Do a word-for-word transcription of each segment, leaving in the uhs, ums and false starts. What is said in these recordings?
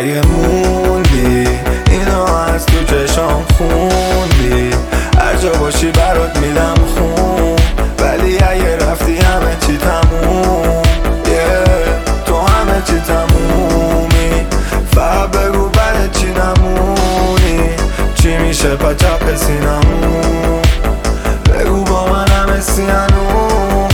اگه موندی اینو از تو چشام خوندی، هر جا باشی برات میدم خون. ولی اگه رفتی همه چی تموم، yeah. تو همه چی تمومی، فقط بگو بعد چی نمونی. چی میشه پا چپ سینمون، بگو با من همه سیانو.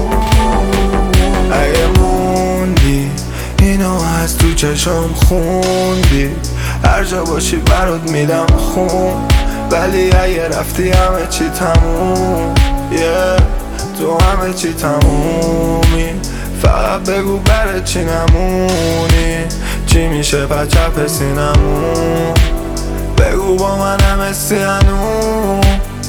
اگه موندی اینو از تو چشام خوندی، هر جا باشی برات میدم خون. ولی اگه رفتی همه چی تموم، yeah. تو همه چی تمومی، فقط بگو برای چی نمونی. چی میشه پا چپ سینمون، بگو با من همه سیانو.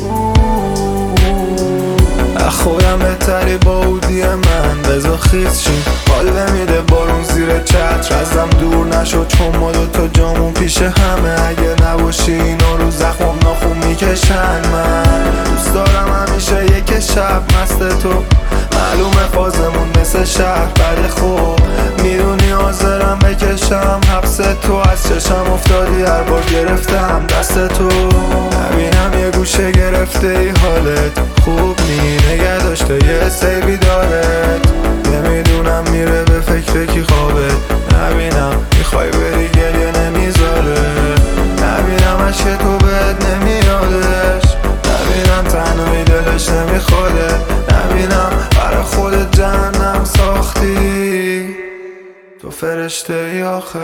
خودم بهتری با اودی من، بزا خیز شیم حال نمیده بارون زیر چتر. ازم دور نشد چون ما دوتا جامون پیش همه. اگه نباشی اینا رو زخمم ناخون میکشن. من دوست دارم همیشه یک شب مست تو، معلومه فازمون مثل شهر بده. خوب میدونی حاضرم بکشم حبس تو، از چشم افتادی هر بار گرفتم دست تو. نبینم یه گوشه گرفته ای حالت خوب نی، نگه داشته یه سیبی دارت. نمیدونم میره به فکر کی خوابت. نبینم میخوای بری گریه نمیذاره. نبینم عشق تو بهت نمیادش. نبینم تنهایی دلش نمیخواده. نبینم برای خودت جهنم ساختی، تو فرشته ای آخه.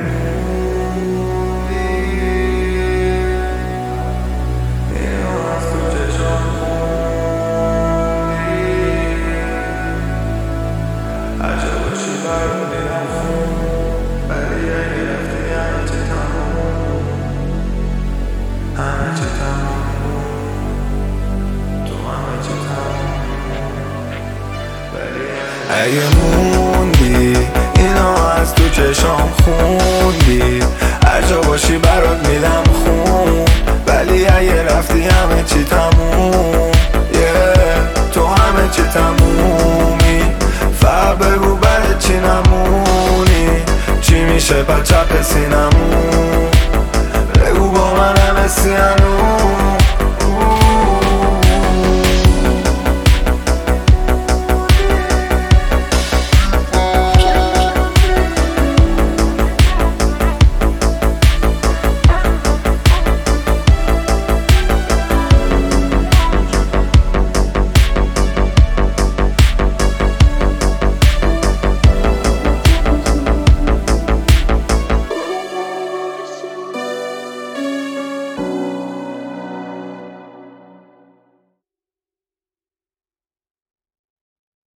اگه موندی اینو از تو چشام خوندی، هر جا باشی برات میدم خون.